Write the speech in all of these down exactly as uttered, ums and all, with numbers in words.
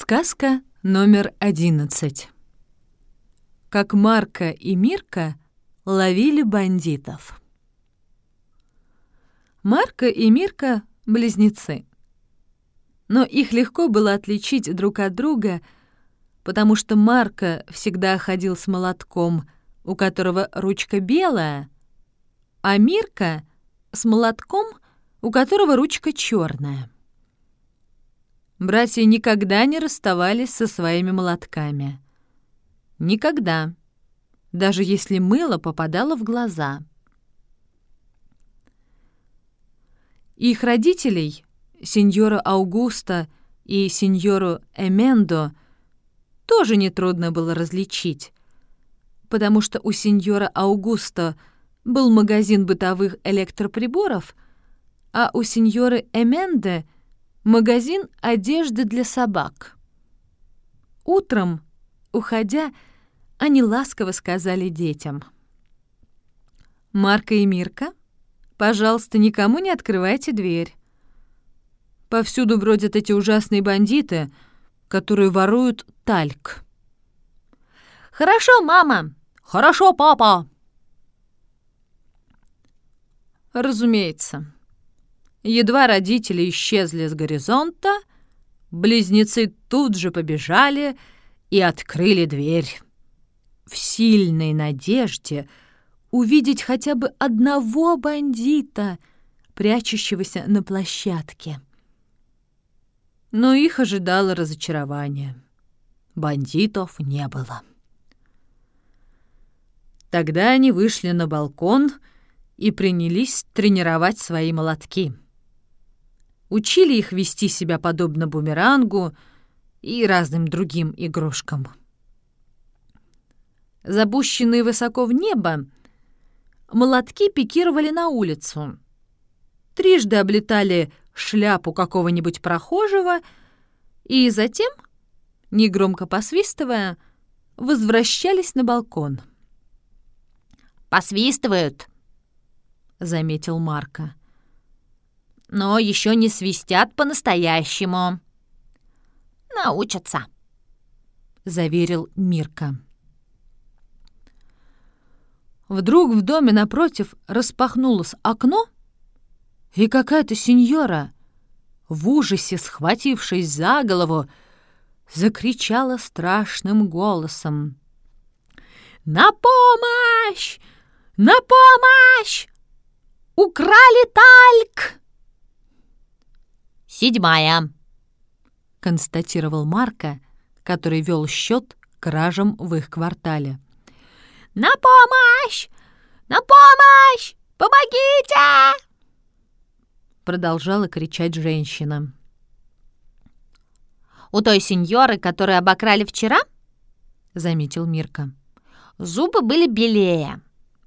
Сказка номер одиннадцать. Как Марко и Мирка ловили бандитов. Марко и Мирка — близнецы. Но их легко было отличить друг от друга, потому что Марко всегда ходил с молотком, у которого ручка белая, а Мирка — с молотком, у которого ручка черная. Братья никогда не расставались со своими молотками. Никогда. Даже если мыло попадало в глаза. Их родителей, сеньора Аугуста и сеньору Эмендо, тоже нетрудно было различить, потому что у сеньора Аугуста был магазин бытовых электроприборов, а у сеньоры Эменде — магазин одежды для собак. Утром, уходя, они ласково сказали детям: «Марко и Мирка, пожалуйста, никому не открывайте дверь. Повсюду бродят эти ужасные бандиты, которые воруют тальк». «Хорошо, мама! Хорошо, папа!» Разумеется. Едва родители исчезли с горизонта, близнецы тут же побежали и открыли дверь, в сильной надежде увидеть хотя бы одного бандита, прячущегося на площадке. Но их ожидало разочарование. Бандитов не было. Тогда они вышли на балкон и принялись тренировать свои молотки. Учили их вести себя подобно бумерангу и разным другим игрушкам. Запущенные высоко в небо, молотки пикировали на улицу, трижды облетали шляпу какого-нибудь прохожего и затем, негромко посвистывая, возвращались на балкон. «Посвистывают», — заметил Марко. «Но еще не свистят по-настоящему. Научатся», — заверил Мирка. Вдруг в доме напротив распахнулось окно, и какая-то сеньора, в ужасе схватившись за голову, закричала страшным голосом: «На помощь! На помощь! Украли тальк!» «Седьмая», — констатировал Марко, который вел счет кражам в их квартале. «На помощь! На помощь! Помогите!» Продолжала кричать женщина. «У той сеньоры, которую обокрали вчера, — заметил Мирка, — зубы были белее».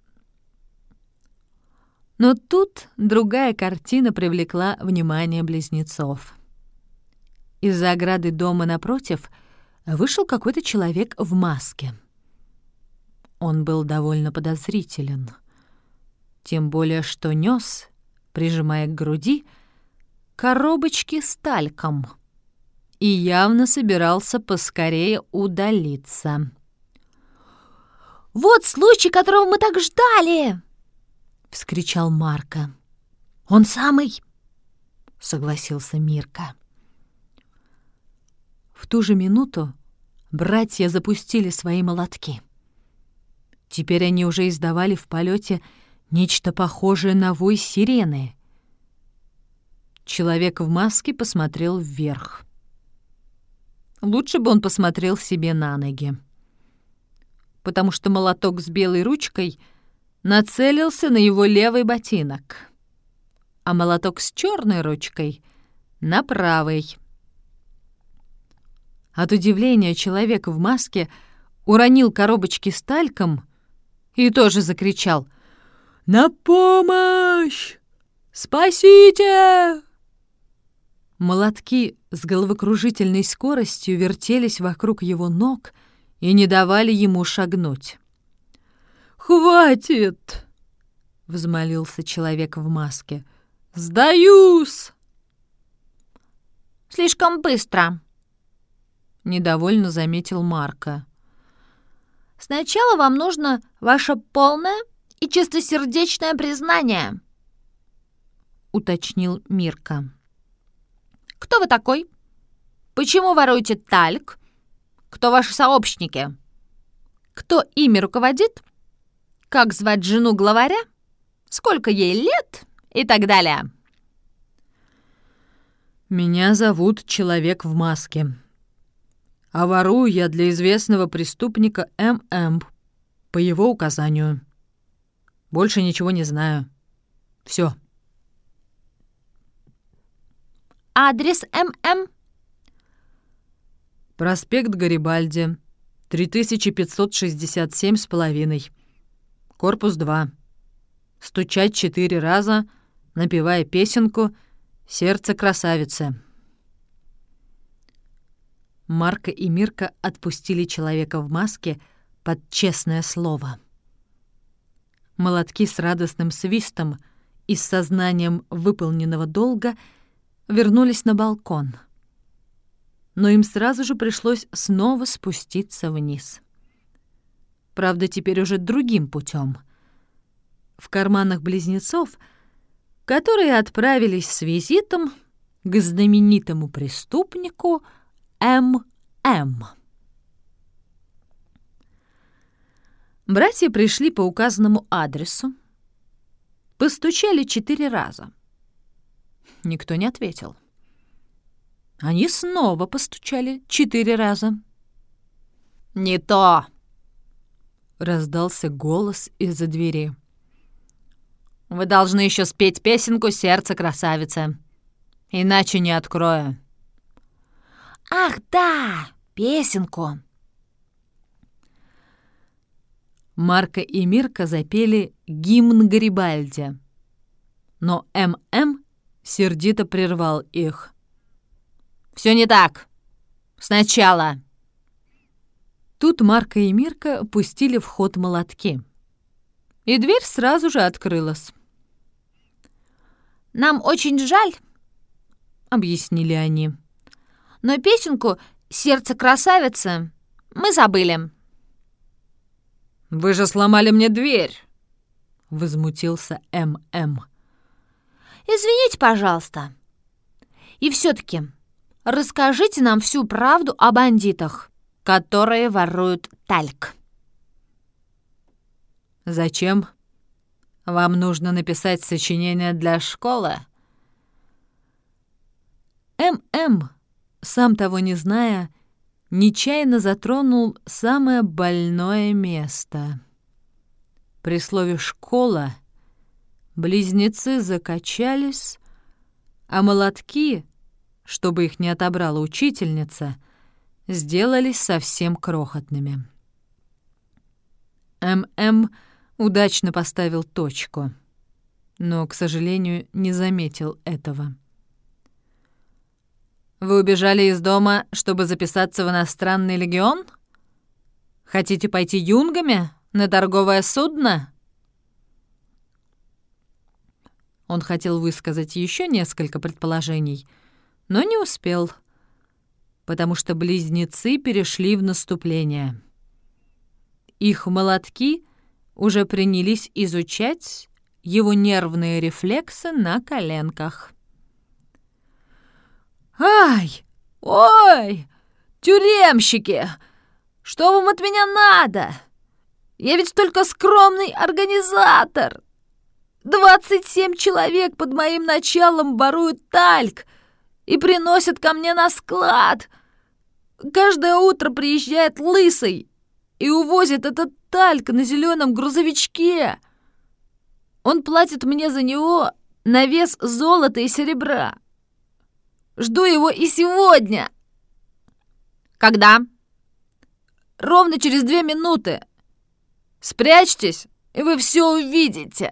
Но тут другая картина привлекла внимание близнецов. Из-за ограды дома напротив вышел какой-то человек в маске. Он был довольно подозрителен, тем более что нес, прижимая к груди, коробочки с тальком и явно собирался поскорее удалиться. «Вот случай, которого мы так ждали!» — вскричал Марко. «Он самый!» — согласился Мирка. В ту же минуту братья запустили свои молотки. Теперь они уже издавали в полете нечто похожее на вой сирены. Человек в маске посмотрел вверх. Лучше бы он посмотрел себе на ноги, потому что молоток с белой ручкой нацелился на его левый ботинок, а молоток с черной ручкой — на правый. От удивления человек в маске уронил коробочки с тальком и тоже закричал: «На помощь! Спасите!» Молотки с головокружительной скоростью вертелись вокруг его ног и не давали ему шагнуть. «Хватит!» — взмолился человек в маске. «Сдаюсь!» «Слишком быстро», — недовольно заметил Марко. «Сначала вам нужно ваше полное и чистосердечное признание», — уточнил Мирка. «Кто вы такой? Почему воруете тальк? Кто ваши сообщники? Кто ими руководит? Как звать жену главаря? Сколько ей лет? И так далее». «Меня зовут Человек в маске. А ворую я для известного преступника эм эм по его указанию. Больше ничего не знаю. Все». «Адрес эм эм?» Проспект Гарибальди, три тысячи пятьсот шестьдесят семь с половиной. Корпус два. Стучать четыре раза, напевая песенку «Сердце красавицы». Марко и Мирка отпустили Человека в маске под честное слово. Молотки с радостным свистом и с сознанием выполненного долга вернулись на балкон. Но им сразу же пришлось снова спуститься вниз. Правда, теперь уже другим путем. В карманах близнецов, которые отправились с визитом к знаменитому преступнику эм эм. Братья пришли по указанному адресу, постучали четыре раза. Никто не ответил. Они снова постучали четыре раза. «Не то!» — раздался голос из-за двери. «Вы должны еще спеть песенку «Сердце красавицы», иначе не открою». «Ах, да, песенку!» Марко и Мирка запели гимн Гарибальди, но эм эм сердито прервал их. «Все не так. Сначала». Тут Марко и Мирка пустили в ход молотки, и дверь сразу же открылась. «Нам очень жаль», — объяснили они. «но песенку «Сердце красавицы» мы забыли». «Вы же сломали мне дверь!» — возмутился эм эм. «Извините, пожалуйста. И все-таки расскажите нам всю правду о бандитах, которые воруют тальк». «Зачем? Вам нужно написать сочинение для школы?» эм эм, сам того не зная, нечаянно затронул самое больное место. При слове «школа» близнецы закачались, а молотки, чтобы их не отобрала учительница, сделались совсем крохотными. эм эм удачно поставил точку, но, к сожалению, не заметил этого. «Вы убежали из дома, чтобы записаться в иностранный легион? Хотите пойти юнгами на торговое судно?» Он хотел высказать еще несколько предположений, но не успел, потому что близнецы перешли в наступление. Их молотки уже принялись изучать его нервные рефлексы на коленках. «Ай! Ой! Тюремщики! Что вам от меня надо? Я ведь только скромный организатор. Двадцать семь человек под моим началом воруют тальк и приносят ко мне на склад. Каждое утро приезжает лысый и увозит этот тальк на зеленом грузовичке. Он платит мне за него на вес золота и серебра. Жду его и сегодня». «Когда?» «Ровно через две минуты. Спрячьтесь, и вы все увидите».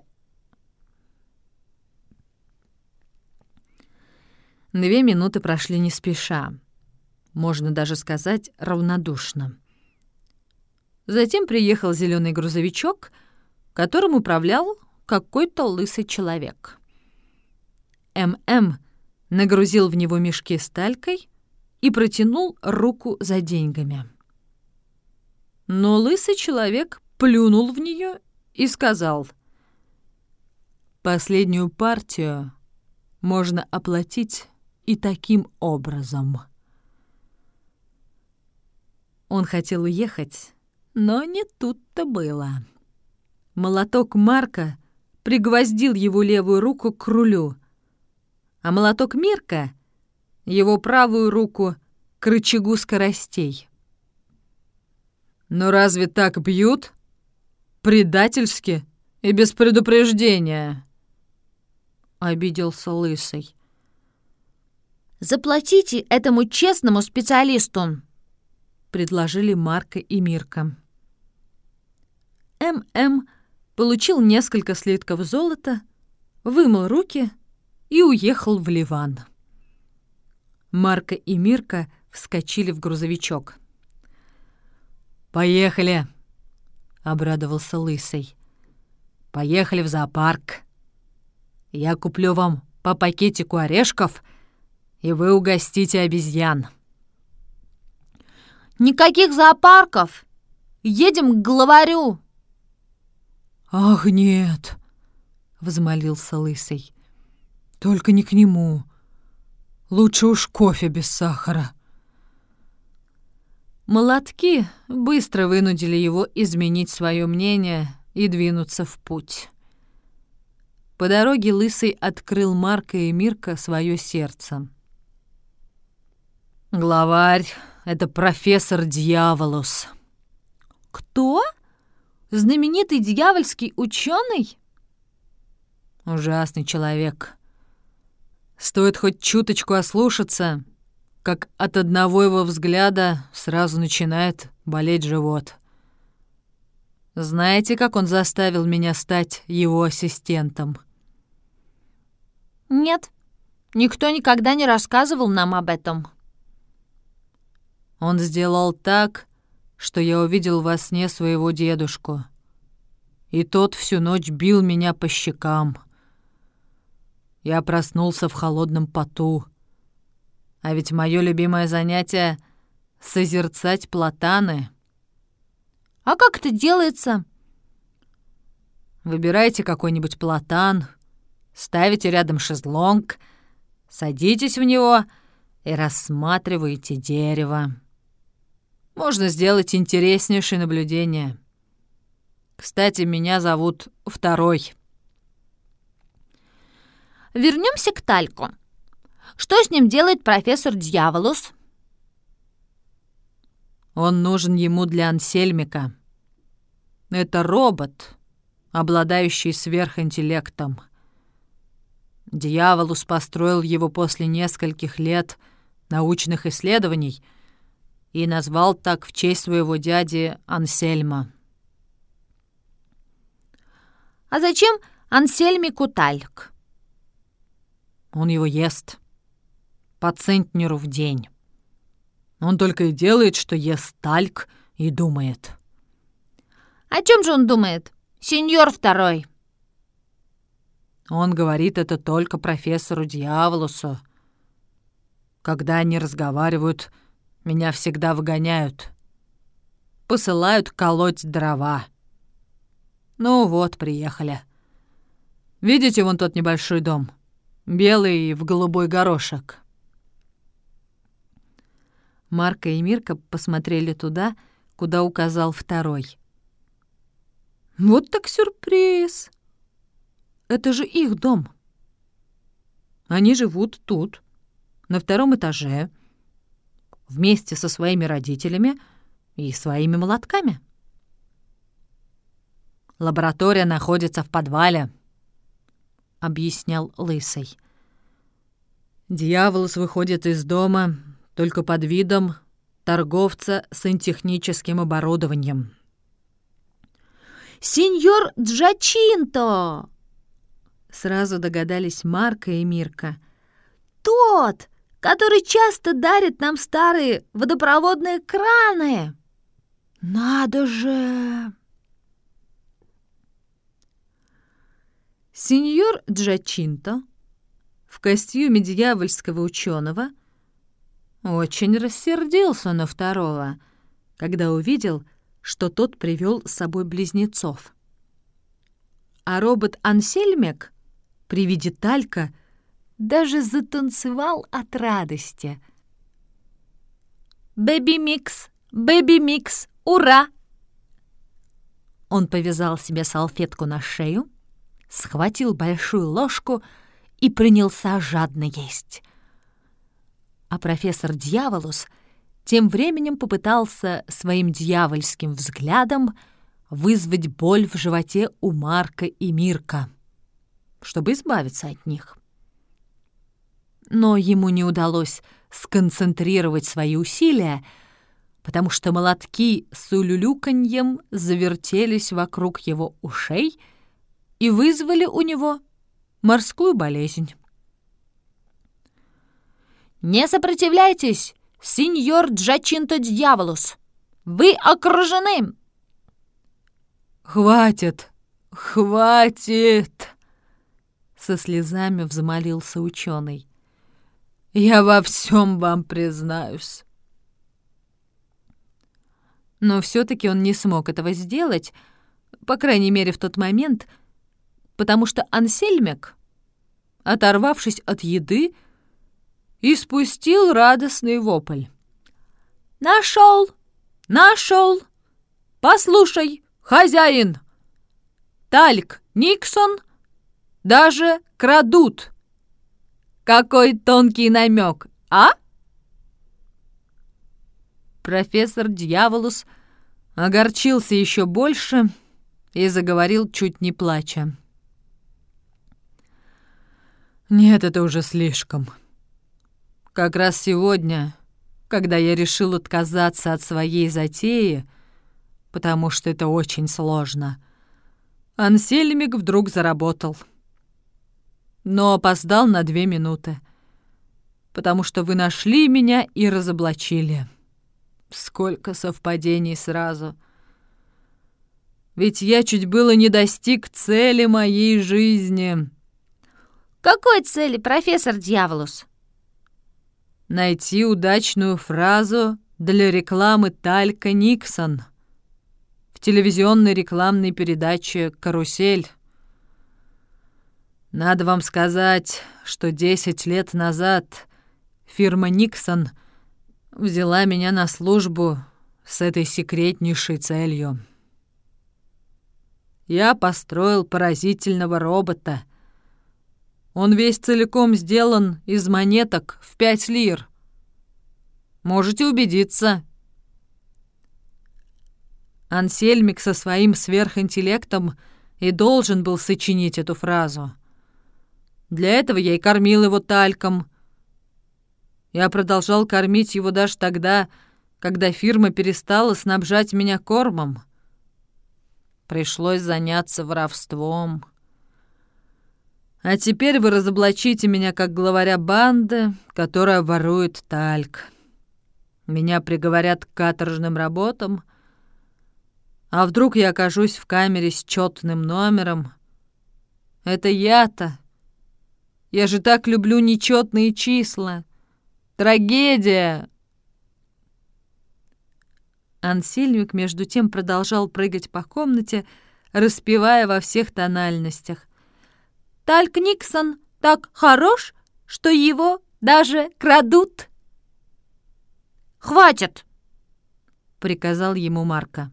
Две минуты прошли не спеша, можно даже сказать, равнодушно. Затем приехал зеленый грузовичок, которым управлял какой-то лысый человек. эм эм нагрузил в него мешки с талькой и протянул руку за деньгами. Но лысый человек плюнул в нее и сказал: «Последнюю партию можно оплатить и таким образом». Он хотел уехать, но не тут-то было. Молоток Марка пригвоздил его левую руку к рулю, а молоток Мирка — его правую руку к рычагу скоростей. «Но разве так бьют? Предательски и без предупреждения?» — обиделся Лысый. «Заплатите этому честному специалисту», — предложили Марка и Мирка. М.М. получил несколько слитков золота, вымыл руки и уехал в Ливан. Марка и Мирка вскочили в грузовичок. «Поехали!» — обрадовался Лысый. «Поехали в зоопарк. Я куплю вам по пакетику орешков, и вы угостите обезьян». «Никаких зоопарков! Едем к главарю!» «Ах, нет!» — взмолился Лысый. «Только не к нему. Лучше уж кофе без сахара». Молотки быстро вынудили его изменить свое мнение и двинуться в путь. По дороге Лысый открыл Марка и Мирка свое сердце. «Главарь — это профессор Дьяволус». «Кто? Знаменитый дьявольский ученый?» «Ужасный человек. Стоит хоть чуточку ослушаться, как от одного его взгляда сразу начинает болеть живот. Знаете, как он заставил меня стать его ассистентом?» «Нет, никто никогда не рассказывал нам об этом». «Он сделал так, что я увидел во сне своего дедушку, и тот всю ночь бил меня по щекам. Я проснулся в холодном поту. А ведь мое любимое занятие — созерцать платаны». «А как это делается?» «Выбирайте какой-нибудь платан, ставите рядом шезлонг, садитесь в него и рассматриваете дерево. Можно сделать интереснейшее наблюдение. Кстати, меня зовут Второй». «Вернемся к Тальку. Что с ним делает профессор Дьяволус?» «Он нужен ему для Ансельмика. Это робот, обладающий сверхинтеллектом. Дьяволус построил его после нескольких лет научных исследований и назвал так в честь своего дяди Ансельма». «А зачем Ансельмику Тальк?» «Он его ест по центнеру в день. Он только и делает, что ест тальк и думает». «О чем же он думает, сеньор Второй?» Он говорит это только профессору Дьяволусу. Когда они разговаривают, меня всегда выгоняют. Посылают колоть дрова. Ну вот, приехали. Видите вон тот небольшой дом? Белый в голубой горошек». Марка и Мирка посмотрели туда, куда указал Второй. «Вот так сюрприз! Это же их дом. Они живут тут, на втором этаже, вместе со своими родителями и своими молотками. Лаборатория находится в подвале», — объяснял Лысый. «Дьяволус выходит из дома только под видом торговца сантехническим оборудованием». «Сеньор Джачинто!» Сразу догадались Марка и Мирка. «Тот, который часто дарит нам старые водопроводные краны!» «Надо же!» Сеньор Джачинто в костюме дьявольского ученого очень рассердился на второго, когда увидел, что тот привел с собой близнецов. А робот Ансельмек при виде Талька даже затанцевал от радости. «Бэби-микс! Бэби-микс! Ура!» Он повязал себе салфетку на шею, схватил большую ложку и принялся жадно есть. А профессор Дьяволус тем временем попытался своим дьявольским взглядом вызвать боль в животе у Марка и Мирка, чтобы избавиться от них. Но ему не удалось сконцентрировать свои усилия, потому что молотки с улюлюканьем завертелись вокруг его ушей и вызвали у него морскую болезнь. «Не сопротивляйтесь, сеньор Джачинто Дьяволус! Вы окружены!» «Хватит! Хватит!» Со слезами взмолился ученый. «Я во всем вам признаюсь». Но все-таки он не смог этого сделать, по крайней мере в тот момент, потому что Ансельмек, оторвавшись от еды, испустил радостный вопль. «Нашел! Нашел! Послушай, хозяин! Тальк Никсон даже крадут! Какой тонкий намек, а?» Профессор Дьяволус огорчился еще больше и заговорил, чуть не плача. «Нет, это уже слишком. Как раз сегодня, когда я решил отказаться от своей затеи, потому что это очень сложно, Ансельмик вдруг заработал. Но опоздал на две минуты, потому что вы нашли меня и разоблачили. Сколько совпадений сразу. Ведь я чуть было не достиг цели моей жизни». «Какой цели, профессор Дьяволус?» «Найти удачную фразу для рекламы Талька Никсон в телевизионной рекламной передаче «Карусель». Надо вам сказать, что десять лет назад фирма Никсон взяла меня на службу с этой секретнейшей целью. Я построил поразительного робота. Он весь целиком сделан из монеток в пять лир. Можете убедиться». Ансельмик со своим сверхинтеллектом и должен был сочинить эту фразу. Для этого я и кормил его тальком. Я продолжал кормить его даже тогда, когда фирма перестала снабжать меня кормом. Пришлось заняться воровством. А теперь вы разоблачите меня как главаря банды, которая ворует тальк. Меня приговорят к каторжным работам. А вдруг я окажусь в камере с четным номером? Это я-то. Я же так люблю нечетные числа. Трагедия!» Ансельмик между тем продолжал прыгать по комнате, распевая во всех тональностях. «Тальк Никсон так хорош, что его даже крадут!» «Хватит!» — приказал ему Марко.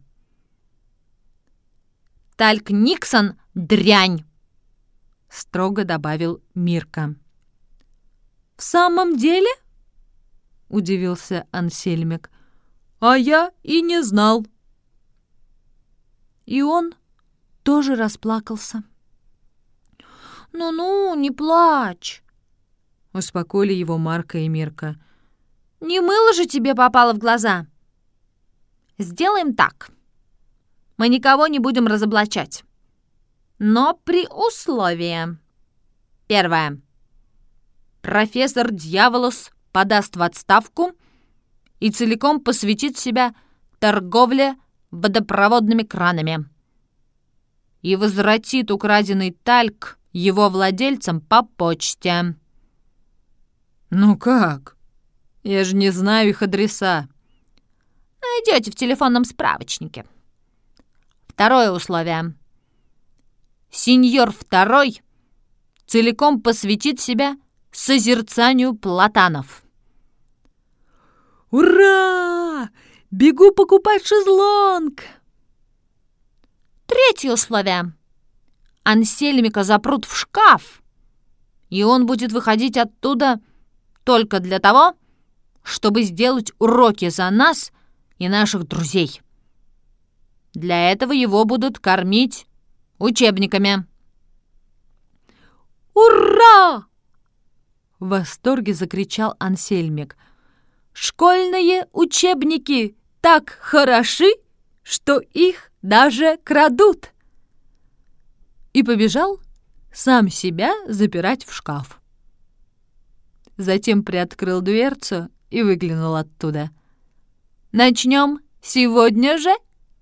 «Тальк Никсон — дрянь!» — строго добавил Мирка. «В самом деле?» — удивился Ансельмик. «А я и не знал». И он тоже расплакался. «Ну-ну, не плачь», — успокоили его Марко и Мирка. «Не мыло же тебе попало в глаза. Сделаем так. Мы никого не будем разоблачать. Но при условии. Первое. Профессор Дьяволус подаст в отставку и целиком посвятит себя торговле водопроводными кранами и возвратит украденный тальк его владельцам по почте». «Ну как? Я же не знаю их адреса. Найдете в телефонном справочнике. Второе условие. Сеньор второй целиком посвятит себя созерцанию платанов. Ура! Бегу покупать шезлонг! Третье условие. Ансельмика запрут в шкаф, и он будет выходить оттуда только для того, чтобы сделать уроки за нас и наших друзей. Для этого его будут кормить учебниками. Ура! В восторге закричал Ансельмик. Школьные учебники так хороши, что их даже крадут. И побежал сам себя запирать в шкаф. Затем приоткрыл дверцу и выглянул оттуда. «Начнем сегодня же?»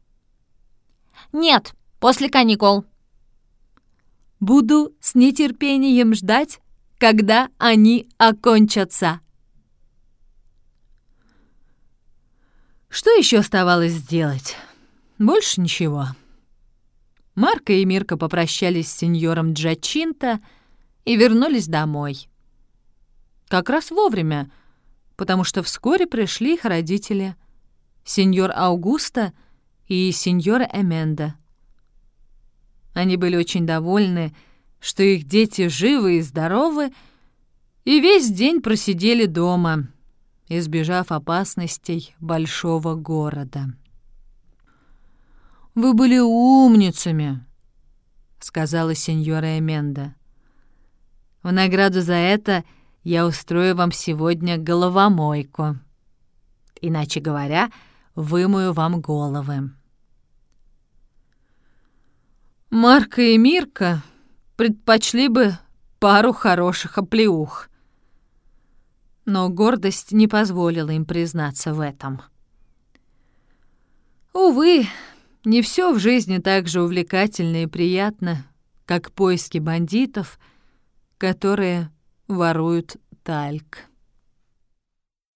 «Нет, после каникул». «Буду с нетерпением ждать, когда они окончатся». Что еще оставалось сделать? Больше ничего. Марко и Мирка попрощались с сеньором Джачинто и вернулись домой. Как раз вовремя, потому что вскоре пришли их родители, сеньор Аугусто и сеньора Эменда. Они были очень довольны, что их дети живы и здоровы, и весь день просидели дома, избежав опасностей большого города. «Вы были умницами», — сказала сеньора Эменда. «В награду за это я устрою вам сегодня головомойку. Иначе говоря, вымою вам головы». Марко и Мирка предпочли бы пару хороших оплеух, но гордость не позволила им признаться в этом. Увы, не все в жизни так же увлекательно и приятно, как поиски бандитов, которые воруют тальк.